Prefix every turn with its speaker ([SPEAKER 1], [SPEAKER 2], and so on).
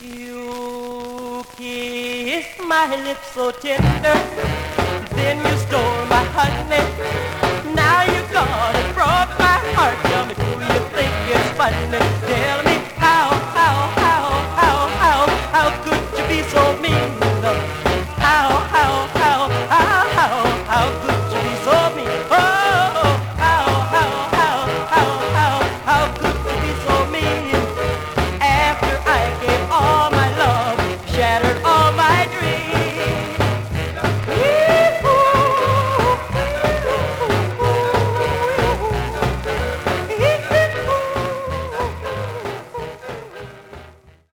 [SPEAKER 1] You kissed my lips so tender, then you stole my honey. Now you're gone and broke my heart. Tell me, do you think it's funny?